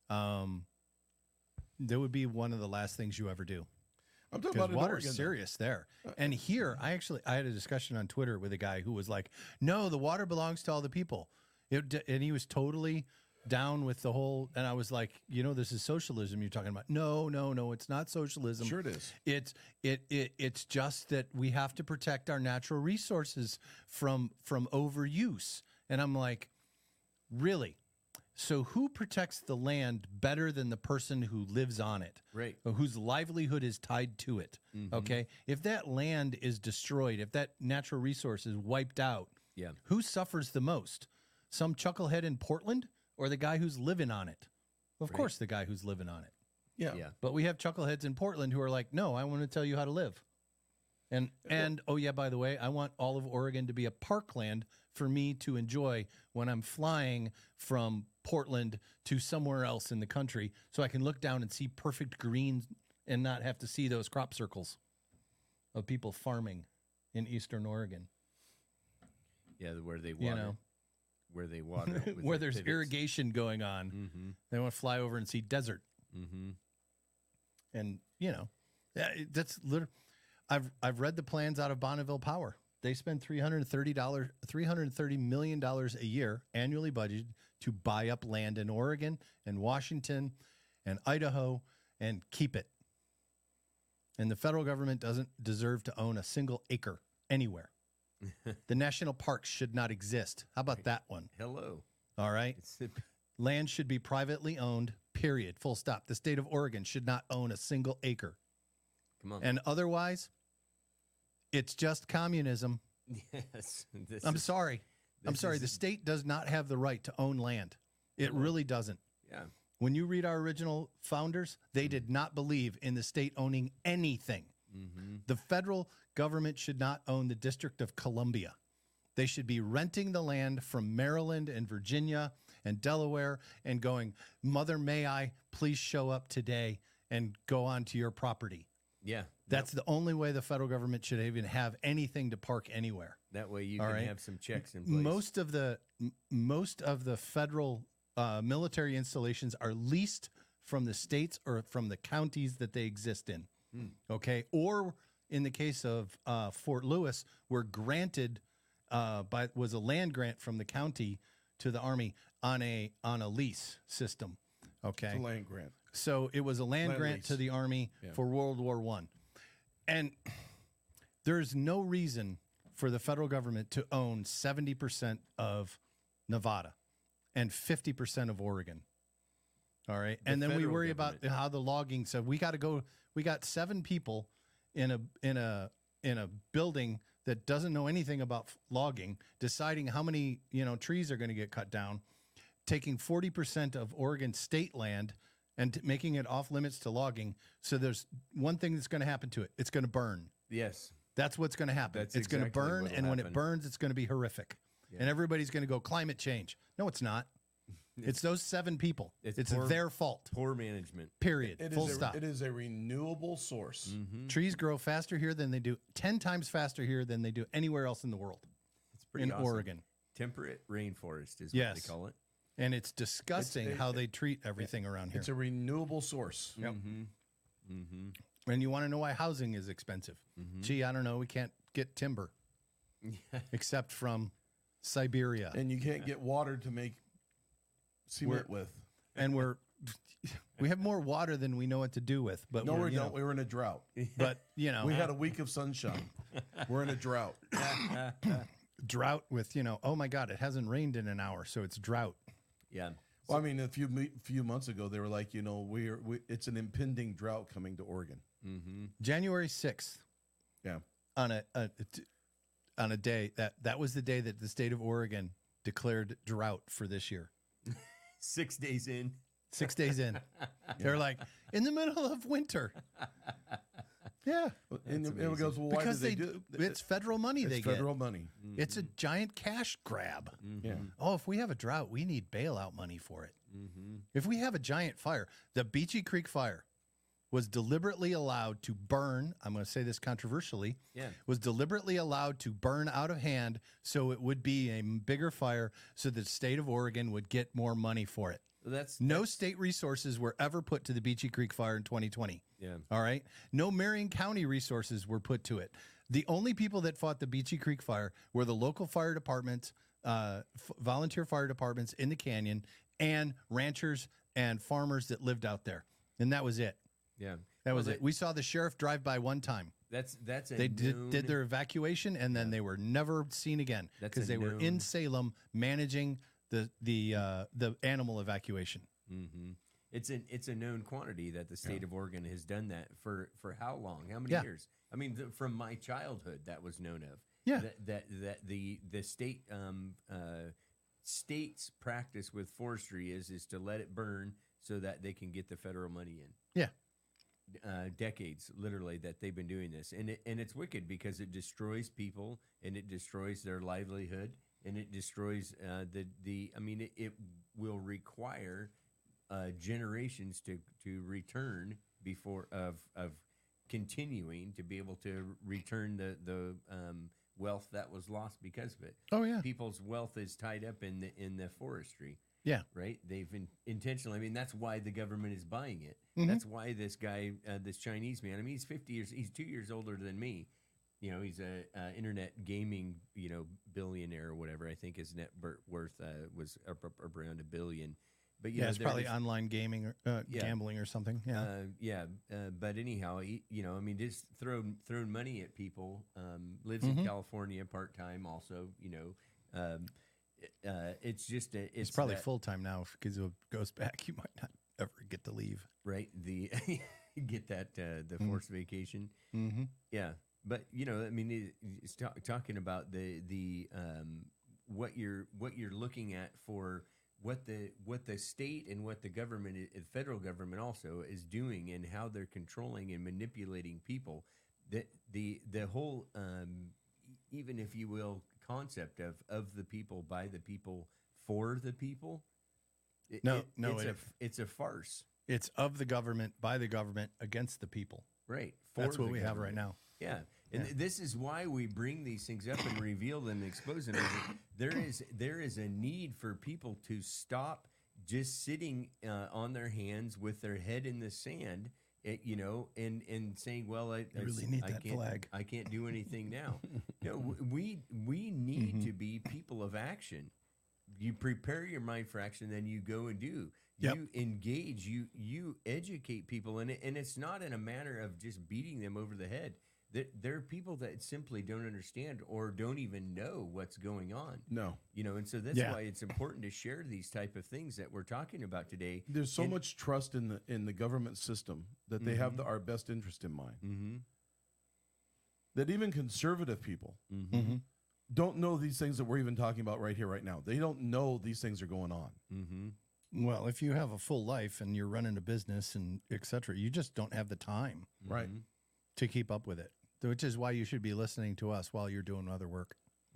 that would be one of the last things you ever do. I'm talking about water's serious there. And here, I had a discussion on Twitter with a guy who was like, no, the water belongs to all the people. And he was totally down with the whole, and I was like, this is socialism you're talking about. No, it's not socialism. Sure it is. It's just that we have to protect our natural resources from overuse. And I'm like, really? So who protects the land better than the person who lives on it? Right. Or whose livelihood is tied to it? Okay. If that land is destroyed, if that natural resource is wiped out, who suffers the most? Some chucklehead in Portland or the guy who's living on it? Of course, the guy who's living on it. Yeah. But we have chuckleheads in Portland who are like, no, I want to tell you how to live. And oh yeah, by the way, I want all of Oregon to be a parkland for me to enjoy when I'm flying from Portland to somewhere else in the country, so I can look down and see perfect green and not have to see those crop circles of people farming in Eastern Oregon. Yeah, where they water. Where they water. It with Where the there's pivots. irrigation going on. Mm-hmm. They want to fly over and see desert. Mm-hmm. And that's literally. I've read the plans out of Bonneville Power. They spend $330 million a year annually budgeted to buy up land in Oregon and Washington and Idaho and keep it. And the federal government doesn't deserve to own a single acre anywhere. The national parks should not exist. How about that one? Hello. All right. It's Land should be privately owned, period. Full stop. The state of Oregon should not own a single acre. Come on. And otherwise, it's just communism. Yes. I'm sorry. The is- state does not have the right to own land. It really doesn't. Yeah. When you read our original founders, they did not believe in the state owning anything. Mm-hmm. The federal government should not own the District of Columbia. They should be renting the land from Maryland and Virginia and Delaware and going, Mother, may I please show up today and go onto your property. Yeah. That's the only way the federal government should even have anything to park anywhere. That way you All can right. have some checks in place. Most of the federal military installations are leased from the states or from the counties that they exist in. Okay, or in the case of Fort Lewis, were granted was a land grant from the county to the Army on a lease system. Okay, It's a land grant. so it was a land grant lease. to the Army Yeah. for World War I. And there's no reason for the federal government to own 70% of Nevada and 50% of Oregon. All right. And then we federal worry about government. how the logging. So we got 7 people in a building that doesn't know anything about logging, deciding how many, trees are going to get cut down, taking 40% of Oregon state land and making it off limits to logging. So there's one thing that's going to happen to it. It's going to burn. Yes. That's what's going to happen. That's It's going to exactly burn. what'll And when it happen. burns, it's going to be horrific. Yeah. And everybody's going to go climate change. No, it's not. It's those 7 people. It's poor- their fault. Poor management. Period. It Full is stop. it is a renewable source. Mm-hmm. Trees grow faster here than they do 10 times faster here than they do anywhere else in the world. It's pretty in awesome. Oregon. Temperate rainforest is what Yes. they call it. And it's disgusting It's- how they treat everything around here. It's a renewable source. Yep. Mm-hmm. Mm-hmm. And you want to know why housing is expensive? Mm-hmm. Gee, I don't know. We can't get timber except from Siberia. And you can't get water to make cement with. And we have more water than we know what to do with. But No, we're, we you don't. know, We were in a drought. but We had a week of sunshine. We're in a drought. drought with, oh my God, it hasn't rained in an hour, so it's drought. Yeah. Well, I mean, a few months ago, they were like, it's an impending drought coming to Oregon. Mm-hmm. January 6th, Yeah. on a day that was the day that the state of Oregon declared drought for this year. 6 days in. 6 days in, they're like in the middle of winter. Yeah, And That's it goes, amazing. well, why because did they do it's federal money it's they federal get. money. It's a giant cash grab. Mm-hmm. Yeah. Oh, if we have a drought, we need bailout money for it. Mm-hmm. If we have a giant fire, the Beachy Creek fire was deliberately allowed to burn. I'm going to say this controversially. Yeah. Was deliberately allowed to burn out of hand so it would be a bigger fire so the state of Oregon would get more money for it. Well, that's No state resources were ever put to the Beachy Creek fire in 2020. yeah. All right. No Marion County resources were put to it. The only people that fought the Beachy Creek fire were the local fire departments, volunteer fire departments in the canyon, and ranchers and farmers that lived out there. And that was it. Yeah. That was Well, it. We saw the sheriff drive by one time. That's a They known, did their evacuation, and then they were never seen again That's because a they were in known- Salem managing the animal evacuation. Mm-hmm. It's a known quantity that the state of Oregon has done that for how long? How many Yeah. years? I mean, from my childhood, that was known of. Yeah. That the state state's practice with forestry is to let it burn so that they can get the federal money in. Yeah. decades, literally, that they've been doing this, and it's wicked because it destroys people and it destroys their livelihood and it destroys the. I mean, it will require generations to return before of continuing to be able to return the wealth that was lost because of it. Oh yeah. People's wealth is tied up in the forestry. Yeah. Right. They've intentionally. I mean, that's why the government is buying it. Mhm. That's why this guy, this Chinese man. I mean, he's 50 years. He's 2 years older than me. You know, he's a internet gaming, billionaire or whatever. I think his net worth was up around $1 billion. But Yeah, it's probably online gaming or gambling or something. Yeah. But anyhow, I mean, just thrown money at people. Lives in California part time. Also, it's just It's probably full time now because it goes back. You might not ever get to leave. Right. The get that the forced vacation. Mm-hmm. Yeah. But I mean, it's talking about the what you're looking at for what the state and what the government, the federal government also is doing, and how they're controlling and manipulating people. That the whole even if you will concept of the people, by the people, for the people. It's a farce. It's of the government, by the government, against the people. Right. That's what we have right now. Yeah. And this is why we bring these things up and reveal them and expose them. There is a need for people to stop just sitting on their hands with their head in the sand, and saying, well, I really need that flag. I can't do anything now. We need to be people of action. You prepare your mind for action, then you go and do. Yep. You engage. You educate people, and it's not in a manner of just beating them over the head. There are people that simply don't understand or don't even know what's going on. No. And so that's why it's important to share these type of things that we're talking about today. There's so much trust in the government system that they have our best interest in mind. Mm-hmm. That even conservative people Mm-hmm. don't know these things that we're even talking about right here, right now. They don't know these things are going on. Mm-hmm. Well, if you have a full life and you're running a business and et cetera, you just don't have the time Right. to keep up with it, which is why you should be listening to us while you're doing other work.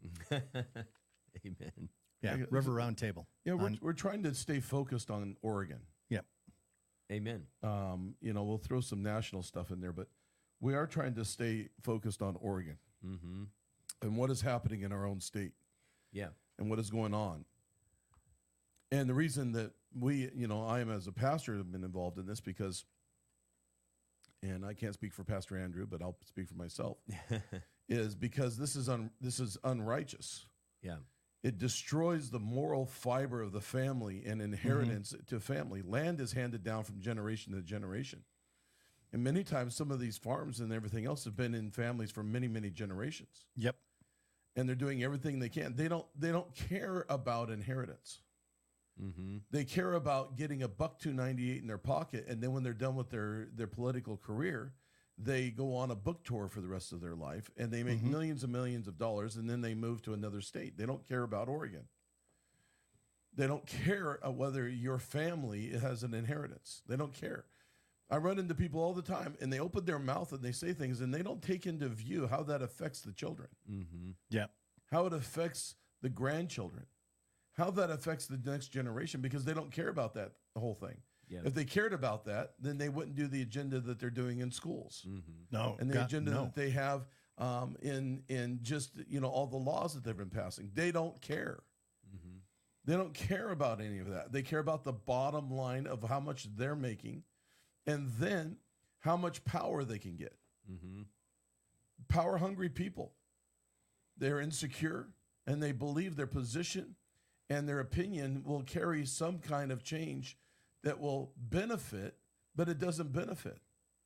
Amen. Yeah, Yeah, River Roundtable. Yeah, we're trying to stay focused on Oregon. Yep. Amen. We'll throw some national stuff in there, but we are trying to stay focused on Oregon Mm-hmm. and what is happening in our own state. Yeah. And what is going on. And the reason that I am as a pastor have been involved in this because, and I can't speak for Pastor Andrew, but I'll speak for myself, is because this is unrighteous. Yeah. It destroys the moral fiber of the family and inheritance to family. Land is handed down from generation to generation. And many times some of these farms and everything else have been in families for many, many generations. Yep. And they're doing everything they can. They don't care about inheritance. Mm-hmm. They care about getting $1.298 in their pocket, and then when they're done with their political career, they go on a book tour for the rest of their life, and they make millions and millions of dollars, and then they move to another state. They don't care about Oregon. They don't care whether your family has an inheritance. They don't care. I run into people all the time, and they open their mouth and they say things, and they don't take into view how that affects the children, Mm-hmm. Yep. how it affects the grandchildren, how that affects the next generation, because they don't care about that whole thing. Yeah. If they cared about that, then they wouldn't do the agenda that they're doing in schools Mm-hmm. No. and the agenda that they have in just all the laws that they've been passing. They don't care. Mm-hmm. They don't care about any of that. They care about the bottom line of how much they're making, and then how much power they can get. Mm-hmm. Power hungry people. They're insecure, and they believe their position and their opinion will carry some kind of change that will benefit, but it doesn't benefit.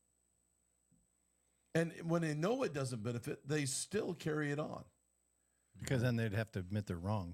And when they know it doesn't benefit, they still carry it on. Because then they'd have to admit they're wrong.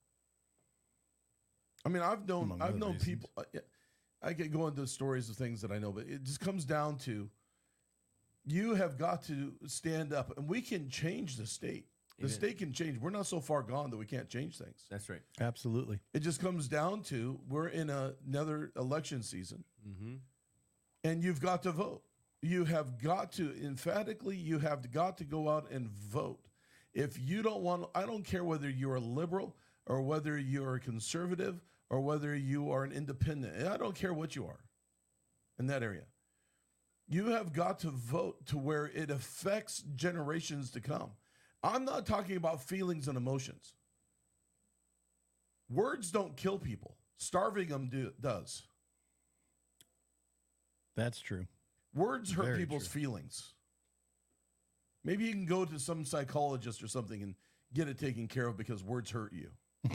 I mean, I've known Among other reasons. people. I could go into stories of things that I know, but it just comes down to you have got to stand up, and we can change the state. The Amen. state can change. We're not so far gone that we can't change things. That's right. Absolutely. It just comes down to we're in another election season, Mm-hmm. and you've got to vote. you have got to, emphatically, you have got to go out and vote. If you don't want, I don't care whether you're a liberal or whether you're a conservative or whether you are an independent. I don't care what you are in that area. You have got to vote to where it affects generations to come. I'm not talking about feelings and emotions. Words don't kill people. Starving them does. That's true. Words hurt Very people's true. feelings. Maybe you can go to some psychologist or something and get it taken care of because words hurt you.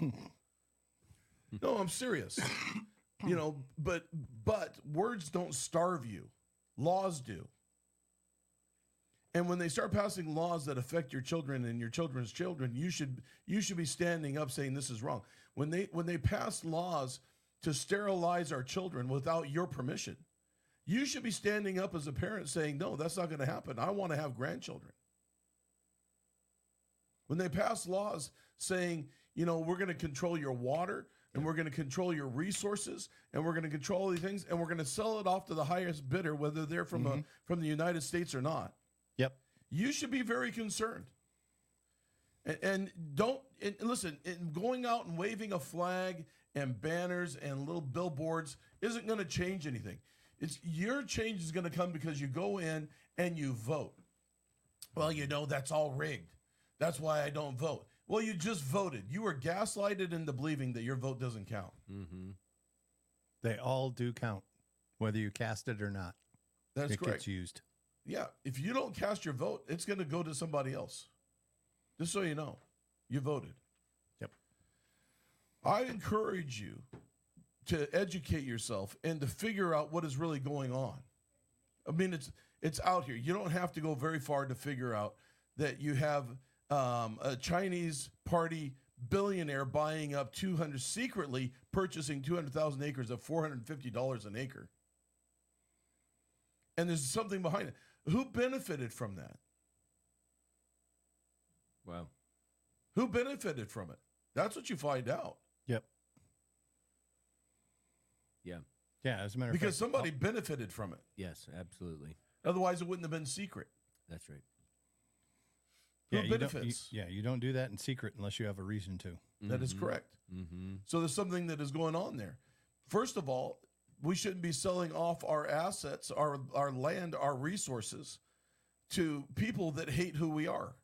No, I'm serious. You know, but words don't starve you. Laws do. And when they start passing laws that affect your children and your children's children, you should be standing up saying this is wrong. When they pass laws to sterilize our children without your permission, you should be standing up as a parent saying, no, that's not going to happen. I want to have grandchildren. When they pass laws saying, you know, we're going to control your water and we're going to control your resources and we're going to control all these things and we're going to sell it off to the highest bidder, whether they're from the United States or not. Yep. You should be very concerned. And don't listen, going out and waving a flag and banners and little billboards isn't going to change anything. It's your change is going to come because you go in and you vote. Well, you know, that's all rigged. That's why I don't vote. Well, you just voted. You were gaslighted into believing that your vote doesn't count. Mm-hmm. They all do count, whether you cast it or not. That's it correct. gets used. Yeah, if you don't cast your vote, it's going to go to somebody else. Just so you know, you voted. Yep. I encourage you to educate yourself and to figure out what is really going on. I mean, it's out here. You don't have to go very far to figure out that you have a Chinese party billionaire buying up secretly purchasing 200,000 acres at $450 an acre. And there's something behind it. Who benefited from that? Wow. Who benefited from it? That's what you find out. Yep. Yeah. Yeah, as a matter of Because fact. somebody benefited from it. Yes, absolutely. Otherwise, it wouldn't have been secret. That's right. Who you don't- benefits? you don't do that in secret unless you have a reason to. That is correct. Mm-hmm. So there's something that is going on there. First of all, we shouldn't be selling off our assets, our land, our resources to people that hate who we are.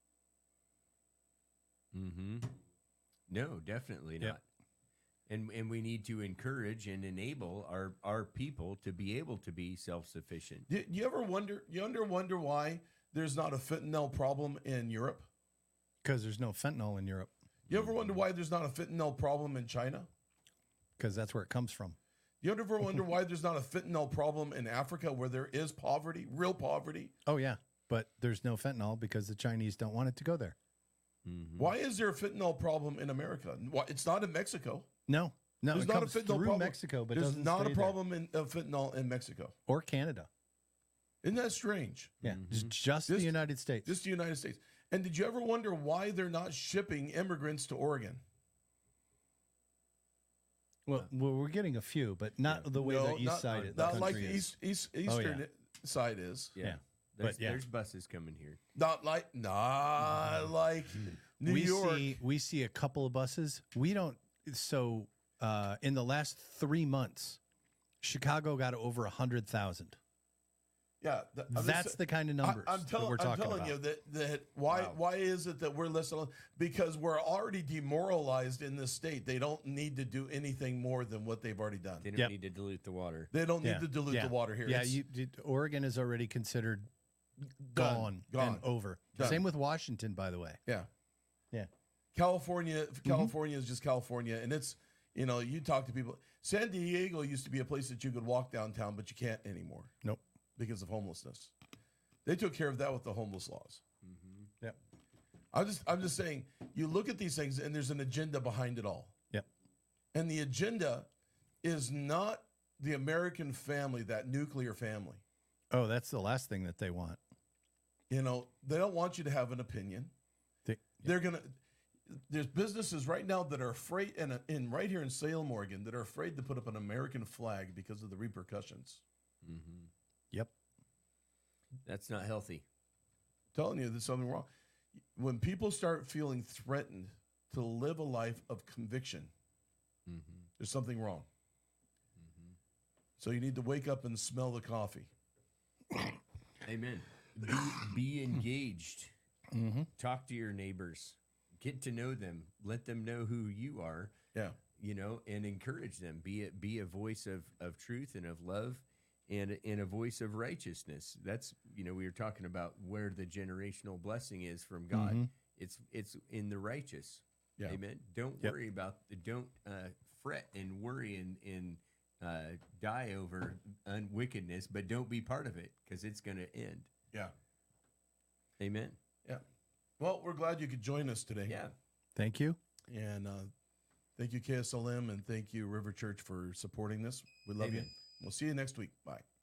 Mm-hmm. No, definitely Yep. not. And we need to encourage and enable our people to be able to be self-sufficient. You ever wonder? You wonder why there's not a fentanyl problem in Europe? Because there's no fentanyl in Europe. You ever wonder why there's not a fentanyl problem in China? Because that's where it comes from. You ever wonder why there's not a fentanyl problem in Africa where there is poverty, real poverty? Oh, yeah. But there's no fentanyl because the Chinese don't want it to go there. Mm-hmm. Why is there a fentanyl problem in America? Why, it's not in Mexico. No. There's It not a comes fentanyl through problem. Mexico, but There's doesn't not stay a there. problem of fentanyl in Mexico. Or Canada. Isn't that strange? Yeah. It's just the Just- United States. Just the United States. And did you ever wonder why they're not shipping immigrants to Oregon? well, we're getting a few, but not the way the east side of the not like country the is. eastern side is. Yeah. Yeah. There's, But, yeah. there's buses coming here. Not like New York. We see a couple of buses. We don't. So in the last 3 months, Chicago got over 100,000. Yeah, That's the kind of numbers I'm that we're talking telling about. you that why is it that we're less alone? Because we're already demoralized in this state. They don't need to do anything more than what they've already done. They don't Yep. need to dilute the water. They don't need to dilute yeah. the water here. Yeah, It's Oregon is already considered done. gone, and over. Done. Same with Washington, by the way. Yeah. Yeah. California is just California, and it's, you know, you talk to people. San Diego used to be a place that you could walk downtown, but you can't anymore Nope. because of homelessness. They took care of that with the homeless laws. Yep. I'm just saying, you look at these things, and there's an agenda behind it all. Yep. And the agenda is not the American family, that nuclear family. Oh, that's the last thing that they want. You know, they don't want you to have an opinion. They're going to, there's businesses right now that are afraid, and in right here in Salem, Oregon, that are afraid to put up an American flag because of the repercussions. Mm-hmm. Yep. That's not healthy. telling you there's something wrong. When people start feeling threatened to live a life of conviction, there's something wrong. So you need to wake up and smell the coffee. Amen. Be engaged. Talk to your neighbors. Get to know them. Let them know who you are. Yeah. You know, and encourage them. Be a voice of truth and of love, and a voice of righteousness. That's, you know, we were talking about where the generational blessing is from God. It's in the righteous. Yeah. Amen. Don't worry about don't fret and worry and die over wickedness, but don't be part of it, because it's going to end. Yeah. Amen. Yeah. Well, we're glad you could join us today. Yeah. Thank you. And thank you, KSLM, and thank you, River Church, for supporting this. We love you. Amen. We'll see you next week. Bye.